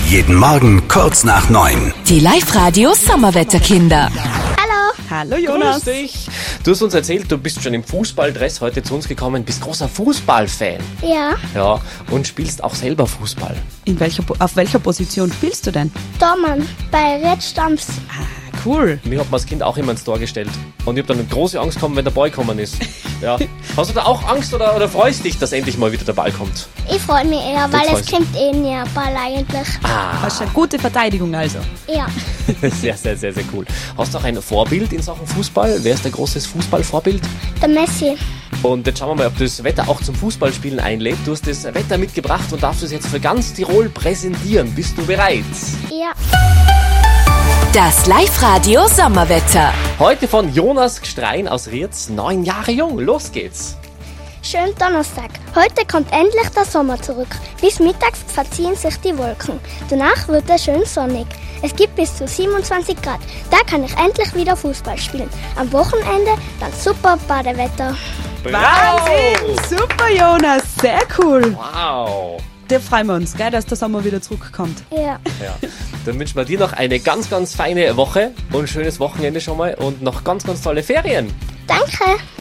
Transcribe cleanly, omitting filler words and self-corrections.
Jeden Morgen kurz nach 9. Die Live-Radio Sommerwetterkinder. Hallo Jonas. Grüß dich. Du hast uns erzählt, du bist schon im Fußballdress heute zu uns gekommen, bist großer Fußballfan. Ja, Ja, und spielst auch selber Fußball. Auf welcher Position spielst du denn? Dormann bei Red Stamms. Cool. Mich hat mir als Kind auch immer ins Tor gestellt. Und ich habe dann eine große Angst gehabt, wenn der Ball gekommen ist. Ja. Hast du da auch Angst oder freust dich, dass endlich mal wieder der Ball kommt? Ich freue mich eher, weil es freust kommt eh näher Ball eigentlich. Hast eine gute Verteidigung also. Ja, Sehr, sehr, sehr, sehr cool. Hast du auch ein Vorbild in Sachen Fußball? Wer ist dein großes Fußballvorbild? der Messi. Und jetzt schauen wir mal, ob das Wetter auch zum Fußballspielen einlädt. Du hast das Wetter mitgebracht und darfst es jetzt für ganz Tirol präsentieren. Bist du bereit? Ja, Das Live-Radio Sommerwetter. Heute von Jonas Gstrein aus Rietz, 9 Jahre jung. Los geht's. schönen Donnerstag. Heute kommt endlich der Sommer zurück. Bis mittags verziehen sich die Wolken. Danach wird es schön sonnig. Es gibt bis zu 27 Grad. Da kann ich endlich wieder Fußball spielen. Am Wochenende dann super Badewetter. Wahnsinn! Super Jonas, sehr cool. Wow! Da freuen wir uns, gell, dass der Sommer wieder zurückkommt. Ja, Ja. Dann wünschen wir dir noch eine ganz, ganz feine Woche und ein schönes Wochenende schon mal und noch ganz, ganz tolle Ferien. danke.